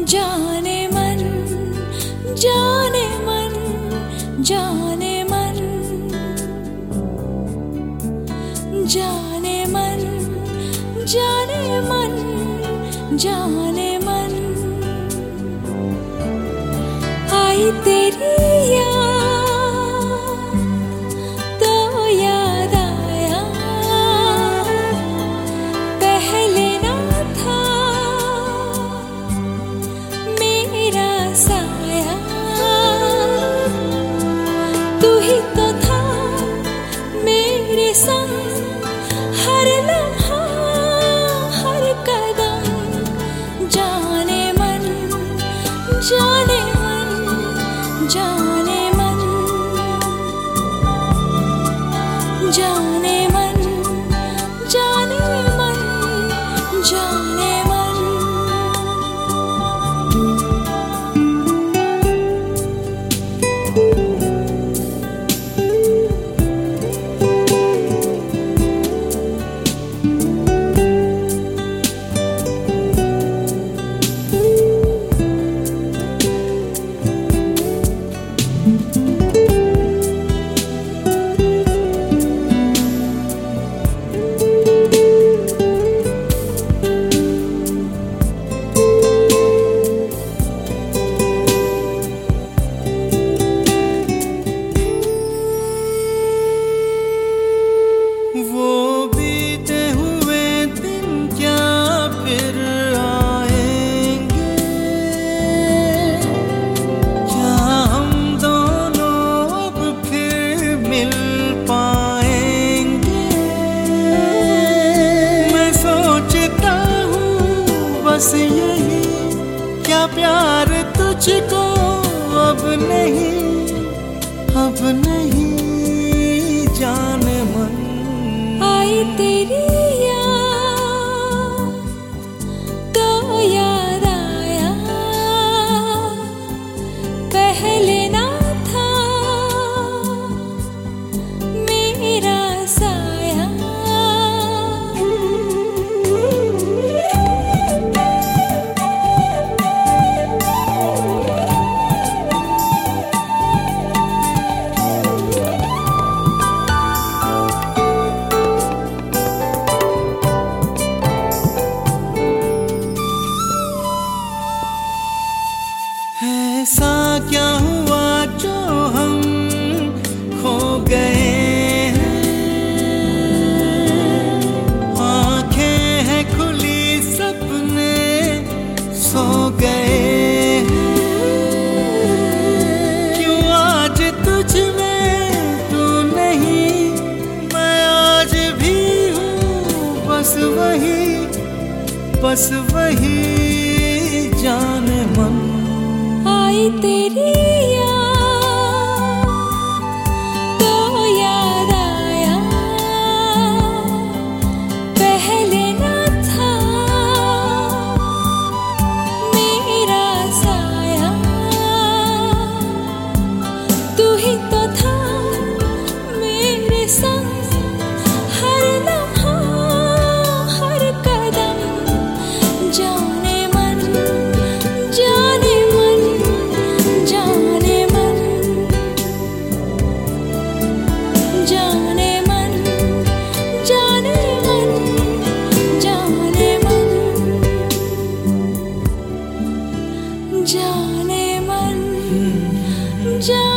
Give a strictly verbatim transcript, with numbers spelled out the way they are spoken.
जाने मन जाने मन जाने मन जाने मन जाने मन जाने मन आई तेरी याद तो याद आया पहले ना था मेरा साया तू ही तो था मेरे संग हर लम्हा हर कदम जाने मन जाने मन जाने मन जाने मन जाने मन जाने मन बस यही क्या प्यार तुझको अब नहीं अब नहीं जाने मन आई तेरी याद तो याद आया पहले ना था मेरा साया ऐसा क्या हुआ जो हम खो गए हैं आंखें हैं खुली सपने सो गए क्यों आज तुझ में तू नहीं मैं आज भी हूँ बस वही बस वही जाने मन आई तेरी याद तो याद आया पहले ना था मेरा साया तू ही तो था मेरे संग हर लम्हा हर कदम जाने मन जाने मन जाने मन जाने मन जाने मन जाने मन जाने मन जाने